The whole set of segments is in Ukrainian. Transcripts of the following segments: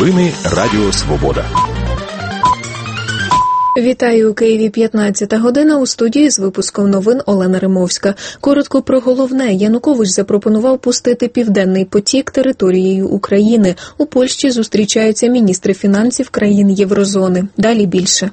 Новини Радіо Свобода. Вітаю, у Києві 15 година, у студії з випуском новин Олена Римовська. Коротко про головне. Янукович запропонував пустити Південний потік територією України. У Польщі зустрічаються міністри фінансів країн Єврозони. Далі більше.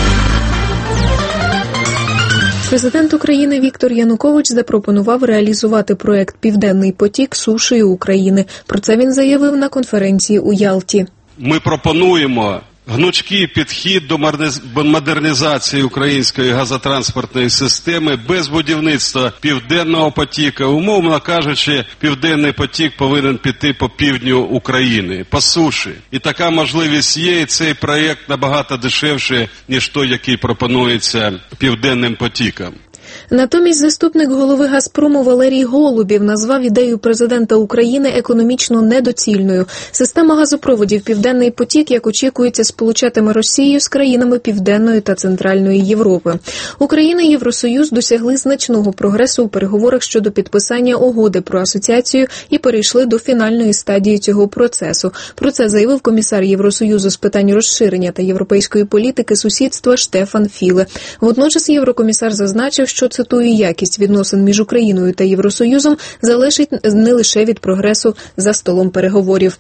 Президент України Віктор Янукович запропонував реалізувати проект «Південний потік» сушею України. Про це він заявив на конференції у Ялті. Ми пропонуємо гнучкий підхід до модернізації української газотранспортної системи без будівництва Південного потіка. Умовно кажучи, Південний потік повинен піти по півдню України, по суші. І така можливість є, і цей проєкт набагато дешевший, ніж той, який пропонується Південним потіком. Натомість заступник голови «Газпрому» Валерій Голубів назвав ідею президента України економічно недоцільною. Система газопроводів «Південний потік», як очікується, сполучатиме Росію з країнами Південної та Центральної Європи. Україна і Євросоюз досягли значного прогресу у переговорах щодо підписання угоди про асоціацію і перейшли до фінальної стадії цього процесу. Про це заявив комісар Євросоюзу з питань розширення та європейської політики сусідства Штефан Філе. Водночас єврокомісар зазначив, що, цитую, якість відносин між Україною та Євросоюзом залежить не лише від прогресу за столом переговорів.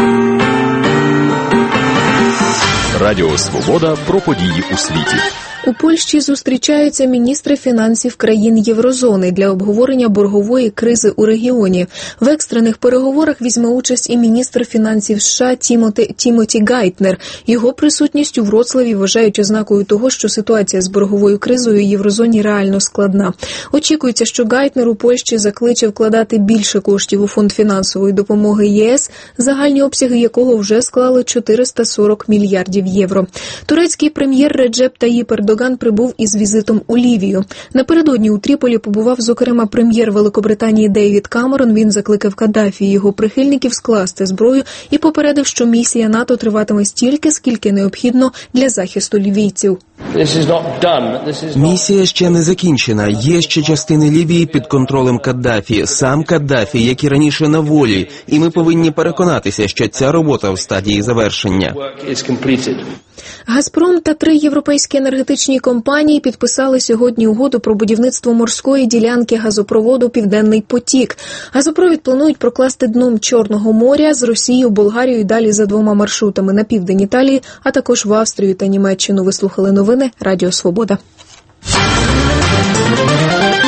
Радіо Свобода про події у світі. У Польщі зустрічаються міністри фінансів країн Єврозони для обговорення боргової кризи у регіоні. В екстрених переговорах візьме участь і міністр фінансів США Тімоті Гайтнер. Його присутність у Вроцлаві вважають ознакою того, що ситуація з борговою кризою у Єврозоні реально складна. Очікується, що Гайтнер у Польщі закличе вкладати більше коштів у фонд фінансової допомоги ЄС, загальні обсяги якого вже склали 440 мільярдів євро. Турецький прем'єр Реджеп Таїп Ердоган прибув із візитом у Лівію. Напередодні у Тріполі побував, зокрема, прем'єр Великобританії Девід Камерон. Він закликав Каддафі і його прихильників скласти зброю і попередив, що місія НАТО триватиме стільки, скільки необхідно для захисту лівійців. Місія ще не закінчена. Є ще частини Лівії під контролем Каддафі. Сам Каддафі, як і раніше, на волі. І ми повинні переконатися, що ця робота в стадії завершення. «Газпром» та 3 європейські енергетичні компанії підписали сьогодні угоду про будівництво морської ділянки газопроводу «Південний потік». Газопровід планують прокласти дном Чорного моря з Росією, Болгарією і далі за 2 маршрутами на південь Італії, а також в Австрію та Німеччину. Ви слухали новини Радіо Свобода.